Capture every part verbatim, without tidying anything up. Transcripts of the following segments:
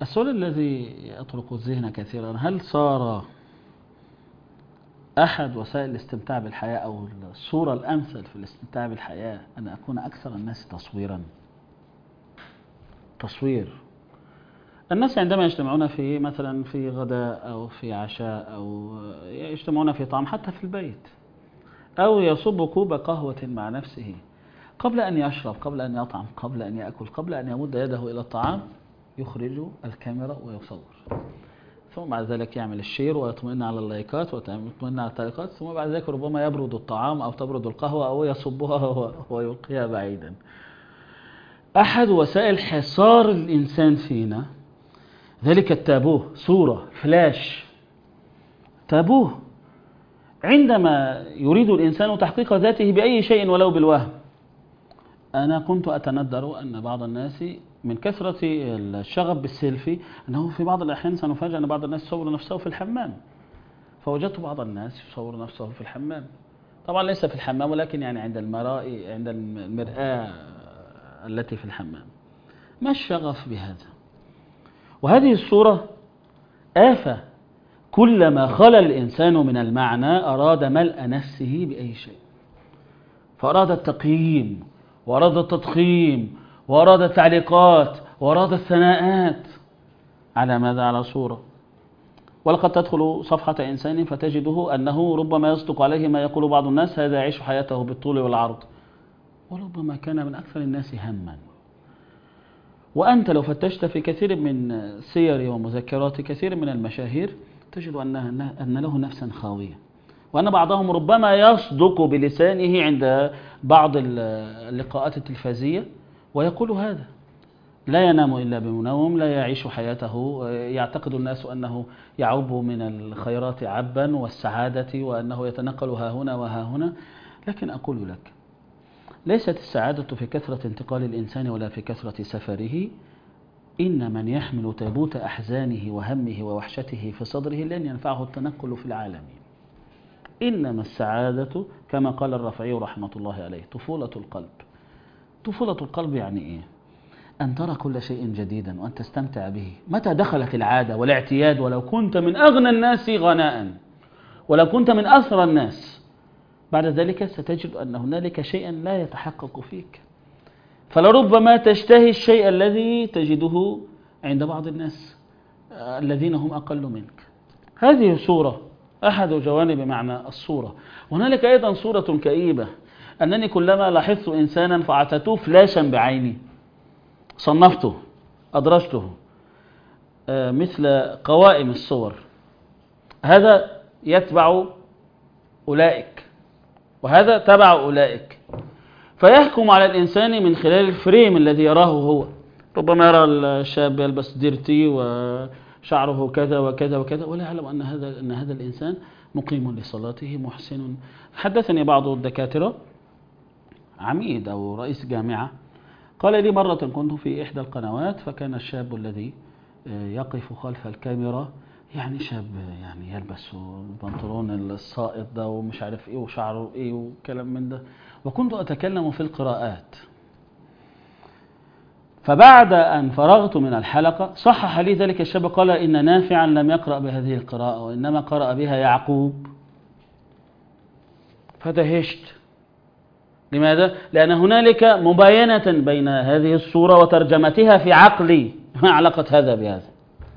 السؤال الذي يطرق الذهن كثيرا: هل صار أحد وسائل الاستمتاع بالحياة أو الصورة الأمثل في الاستمتاع بالحياة أن أكون أكثر الناس تصويرا؟ تصوير الناس عندما يجتمعون في مثلا في غداء أو في عشاء أو يجتمعون في طعام حتى في البيت، أو يصب كوب قهوة مع نفسه، قبل أن يشرب، قبل أن يطعم، قبل أن يأكل، قبل أن يمد يده إلى الطعام يخرج الكاميرا ويصور، ثم بعد ذلك يعمل الشير ويطمئن على اللايكات ويطمئن على التعليقات، ثم بعد ذلك ربما يبرد الطعام أو تبرد القهوة أو يصبها ويلقيها بعيدا. أحد وسائل حصار الإنسان فينا ذلك التابوه، صورة فلاش، تابوه عندما يريد الإنسان تحقيق ذاته بأي شيء ولو بالوهم. أنا كنت أتندر أن بعض الناس من كثرة الشغف بالسيلفي أنه في بعض الأحيان سنفاجأ أن بعض الناس يصور نفسه في الحمام، فوجدت بعض الناس يصور نفسه في الحمام، طبعا ليس في الحمام ولكن يعني عند المراء، عند المرآة التي في الحمام. ما الشغف بهذا؟ وهذه الصورة آفة، كلما خلا الإنسان من المعنى أراد ملء نفسه بأي شيء، فأراد التقييم وأراد التضخيم وأراد التعليقات وأراد الثناءات على ماذا؟ على صورة. ولقد تدخل صفحة إنسان فتجده أنه ربما يصدق عليه ما يقول بعض الناس: هذا يعيش حياته بالطول والعرض، وربما كان من أكثر الناس هما. وأنت لو فتشت في كثير من سير ومذكرات كثير من المشاهير تجد أن له نفسا خاوية، وأن بعضهم ربما يصدق بلسانه عند بعض اللقاءات التلفزية ويقول هذا: لا ينام إلا بمنوم، لا يعيش حياته، يعتقد الناس أنه يعب من الخيرات عبا والسعادة وأنه يتنقل ها هنا وها هنا. لكن أقول لك، ليست السعادة في كثرة انتقال الإنسان ولا في كثرة سفره، إن من يحمل تابوت أحزانه وهمه ووحشته في صدره لن ينفعه التنقل في العالمين. إنما السعادة كما قال الرافعي رحمة الله عليه طفولة القلب. طفولة القلب يعني إيه؟ أن ترى كل شيء جديدا وأن تستمتع به. متى دخلت العادة والاعتياد، ولو كنت من أغنى الناس غناء ولو كنت من أثرى الناس، بعد ذلك ستجد أن هنالك شيئا لا يتحقق فيك، فلربما تشتهي الشيء الذي تجده عند بعض الناس الذين هم أقل منك. هذه صورة، أحد جوانب معنى الصورة. وهنالك أيضا صورة كئيبة، أنني كلما لاحظت إنسانا فأعطيته فلاشا بعيني، صنفته، أدرجته، مثل قوائم الصور، هذا يتبع أولئك وهذا تبع أولئك، فيحكم على الإنسان من خلال الفريم الذي يراه هو. ربما يرى الشاب يلبس ديرتي وشعره كذا وكذا وكذا، ولا يعلم أن هذا أن هذا الإنسان مقيم لصلاته محسن. حدثني بعض الدكاترة، عميد أو رئيس جامعة، قال لي مرة كنت في إحدى القنوات، فكان الشاب الذي يقف خلف الكاميرا يعني شاب يعني يلبس البنطلون السائط ده ومش عارف إيه وشعره إيه وكلام من ده، وكنت أتكلم في القراءات. فبعد أن فرغت من الحلقة صحح لي ذلك الشاب، قال: إن نافعا لم يقرأ بهذه القراءة وإنما قرأ بها يعقوب. فدهشت. لماذا؟ لأن هنالك مباينة بين هذه الصورة وترجمتها في عقلي. ما علاقة هذا بهذا؟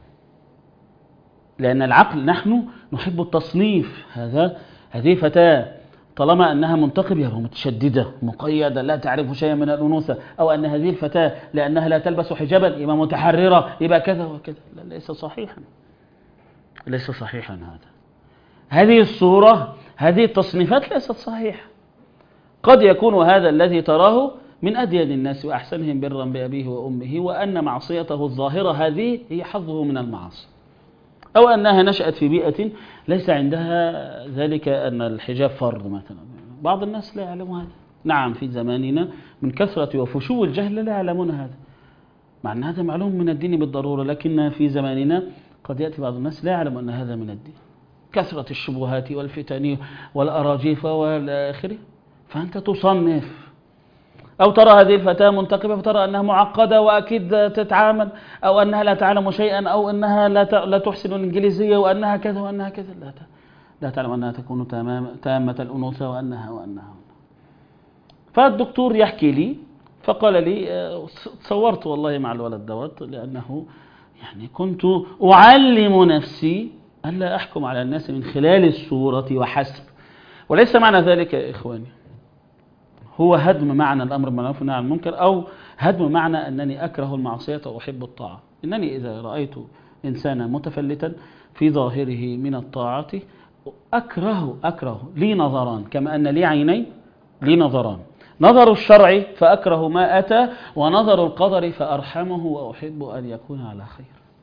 لأن العقل نحن نحب التصنيف. هذا هذه فتاة طالما أنها منتقبة يبقى متشددة مقيدة لا تعرف شيئا من الأنوثة، أو أن هذه الفتاة لأنها لا تلبس حجابا يبقى متحررة يبقى كذا وكذا. لا، ليس صحيحا، ليس صحيحا هذا. هذه الصورة، هذه التصنيفات ليست صحيحة. قد يكون هذا الذي تراه من أدين الناس وأحسنهم برا بأبيه وأمه، وأن معصيته الظاهرة هذه هي حظه من المعاصي، أو أنها نشأت في بيئة ليس عندها ذلك أن الحجاب فرض مثلا. بعض الناس لا يعلمون هذا. نعم، في زماننا من كثرة وفشو الجهل لا يعلمون هذا، مع أن هذا معلوم من الدين بالضرورة، لكن في زماننا قد يأتي بعض الناس لا يعلم أن هذا من الدين. كثرة الشبهات والفتن والأراجيف والآخره، فأنت تصنف. أو ترى هذه الفتاة منتقبة فترى أنها معقدة وأكيد تتعامل، أو أنها لا تعلم شيئا، أو أنها لا لا تحسن الإنجليزية، وأنها كذا وأنها كذا، لا لا تعلم أنها تكون تمام تامة الأنوثة وأنها وأنها. فالدكتور يحكي لي فقال لي تصورت والله مع الولد دوت، لأنه يعني كنت أعلم نفسي ألا أحكم على الناس من خلال الصورة وحسب. وليس معنى ذلك يا إخواني هو هدم معنى الأمر بالمعروف والنهي عن المنكر، أو هدم معنى أنني أكره المعصية وأحب الطاعة. إنني إذا رأيت إنسانا متفلتا في ظاهره من الطاعة أكره أكره لي نظران، كما أن لي عينين لي نظران، نظر الشرع فأكره ما أتى، ونظر القدر فأرحمه وأحب أن يكون على خير.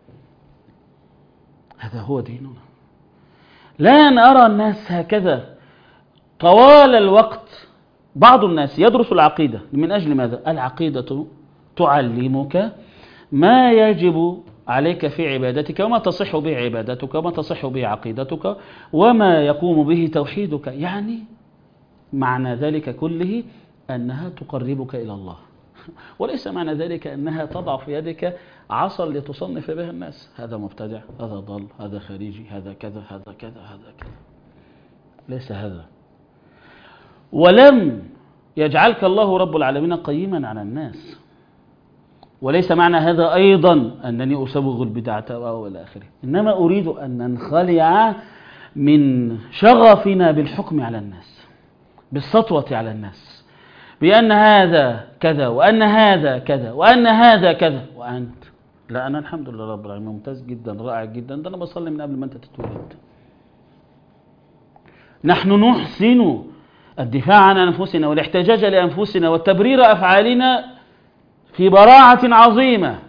هذا هو ديننا. لن أرى الناس هكذا طوال الوقت. بعض الناس يدرس العقيدة من أجل ماذا؟ العقيدة تعلمك ما يجب عليك في عبادتك، وما تصح به عبادتك، وما تصح به عقيدتك، وما يقوم به توحيدك. يعني معنى ذلك كله أنها تقربك إلى الله، وليس معنى ذلك أنها تضع في يدك عصا لتصنف بها الناس. هذا مبتدع، هذا ضل، هذا خارجي، هذا كذا، هذا كذا، هذا كذا. ليس هذا. ولم يجعلك الله رب العالمين قيما على الناس. وليس معنى هذا أيضا أنني أسوغ البدعة وإلى آخره. إنما أريد أن ننخلع من شغفنا بالحكم على الناس، بالسطوة على الناس، بأن هذا كذا وأن هذا كذا وأن هذا كذا وأنت لا. أنا الحمد لله رب العالمين ممتاز جدا، رائع جدا، ده أنا بصلي من قبل ما أنت تتولد. نحن نحسن الدفاع عن أنفسنا والاحتجاج لأنفسنا والتبرير أفعالنا في براعة عظيمة،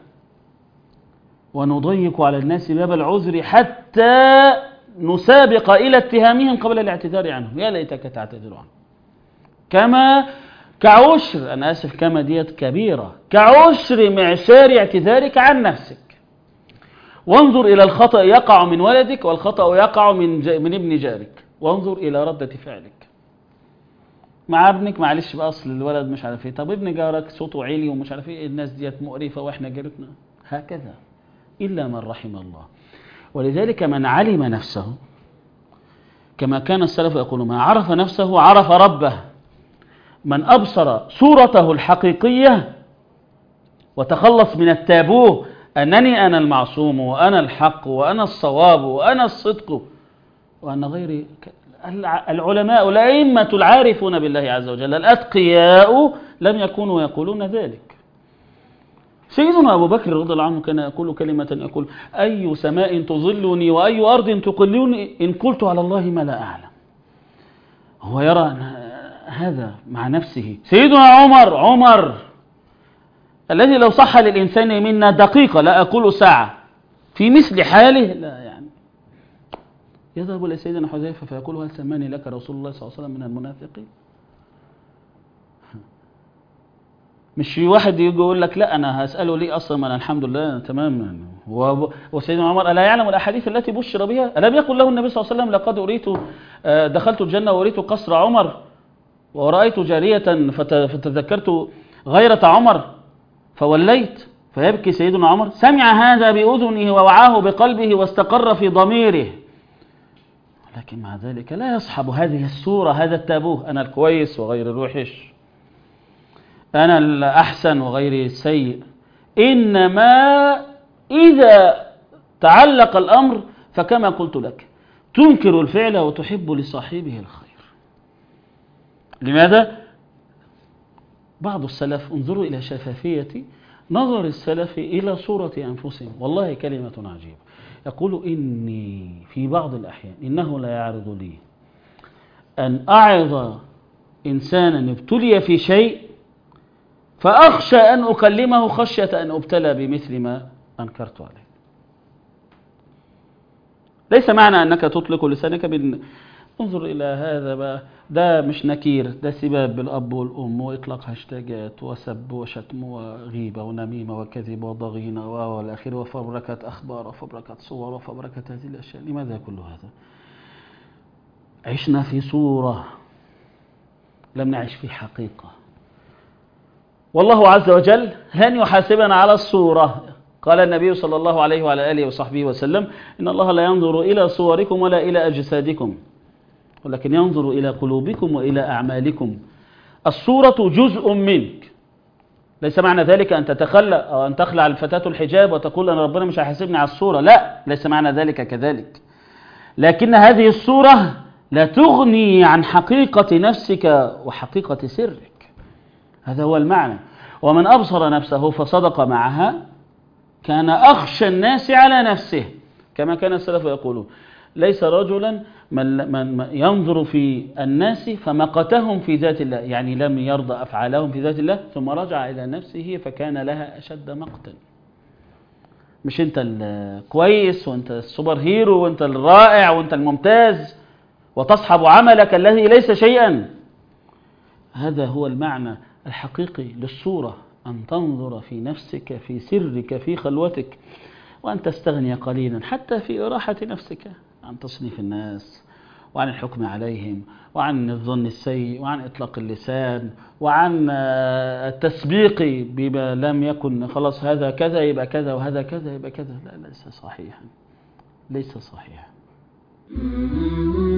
ونضيق على الناس باب العذر حتى نسابق إلى اتهامهم قبل الاعتذار عنهم. يا ليتك تعتذر عنهم. كما كعشر، أنا آسف كما ديت كبيرة، كعشر معشار اعتذارك عن نفسك. وانظر إلى الخطأ يقع من ولدك والخطأ يقع من, من ابن جارك، وانظر إلى ردة فعلك مع ابنك. معلش بقى أصل الولد مش عارف ايه، طب ابن جارك صوته عالي ومش عارف ايه، الناس ديت مقرفة واحنا جارتنا. هكذا إلا من رحم الله. ولذلك من علم نفسه كما كان السلف يقولون: ما عرف نفسه عرف ربه. من أبصر صورته الحقيقية وتخلص من التابوه أنني أنا المعصوم وأنا الحق وأنا الصواب وأنا الصدق وأن غيري. العلماء الأئمة العارفون بالله عز وجل الأتقياء لم يكونوا يقولون ذلك. سيدنا أبو بكر رضي الله عنه كان يقول كلمة، يقول: أي سماء تظلني وأي أرض تقلني إن قلت على الله ما لا أعلم. هو يرى أن هذا مع نفسه. سيدنا عمر عمر الذي لو صح للإنسان منا دقيقة، لا أقول ساعة، في مثل حاله لا يعني يذهب إلى سيدنا حذيفة فيقول: هل سماني لك رسول الله صلى الله عليه وسلم من المنافقين؟ مش في واحد يجي يقول لك لا أنا هسأله ليه أصلا، ما أنا الحمد لله تمام يعني. وسيدنا عمر ألا يعلم الأحاديث التي بشر بها؟ ألم يقل له النبي صلى الله عليه وسلم: لقد أريت دخلت الجنة وأريت قصر عمر ورأيت جارية فتذكرت غيرة عمر فوليت. فيبكي سيدنا عمر. سمع هذا بأذنه ووعاه بقلبه واستقر في ضميره، لكن مع ذلك لا يصحب هذه الصورة، هذا التابوه: أنا الكويس وغير الوحش، أنا الأحسن وغير السيء. إنما إذا تعلق الأمر فكما قلت لك تنكر الفعل وتحب لصاحبه الخير. لماذا؟ بعض السلف، انظروا إلى شفافية نظر السلف إلى صورة أنفسهم، والله كلمة عجيبة. يقول: إني في بعض الأحيان إنه لا يعرض لي أن أعظ إنسانا ابتلي في شيء فأخشى أن أكلمه خشية أن أبتلى بمثل ما أنكرت عليه. ليس معنى أنك تطلق لسانك بن... انظر إلى هذا بقى، ده مش نكير، ده سباب بالأب والأم وإطلاق هاشتاجات وسب وشتم وغيبة ونميمة وكذب وضغينة والآخر وفبركة أخبار وفبركة صور وفبركة هذه الأشياء. لماذا كل هذا؟ عشنا في صورة، لم نعش في حقيقة. والله عز وجل لن يحاسبنا على الصورة. قال النبي صلى الله عليه وعلى آله وصحبه وسلم إن الله لا ينظر إلى صوركم ولا إلى أجسادكم ولكن ينظر إلى قلوبكم وإلى أعمالكم. الصورة جزء منك، ليس معنى ذلك أن تتخلى أو أن تخلع الفتاة الحجاب وتقول أن ربنا مش هيحاسبني على الصورة، لا، ليس معنى ذلك كذلك، لكن هذه الصورة لا تغني عن حقيقة نفسك وحقيقة سرك. هذا هو المعنى. ومن أبصر نفسه فصدق معها كان أخشى الناس على نفسه، كما كان السلف يقولون ليس رجلا من, من ينظر في الناس فمقتهم في ذات الله، يعني لم يرضى أفعالهم في ذات الله ثم رجع إلى نفسه فكان لها أشد مقتا. مش أنت الكويس وأنت السوبر هيرو وأنت الرائع وأنت الممتاز وتصحب عملك الذي ليس شيئا. هذا هو المعنى الحقيقي للصورة، أن تنظر في نفسك في سرك في خلوتك وأن تستغني قليلا حتى في إراحة نفسك عن تصنيف الناس وعن الحكم عليهم وعن الظن السيء وعن إطلاق اللسان وعن التسبيق بما لم يكن خلاص هذا كذا يبقى كذا وهذا كذا يبقى كذا. لا، ليس صحيحا، ليس صحيحا.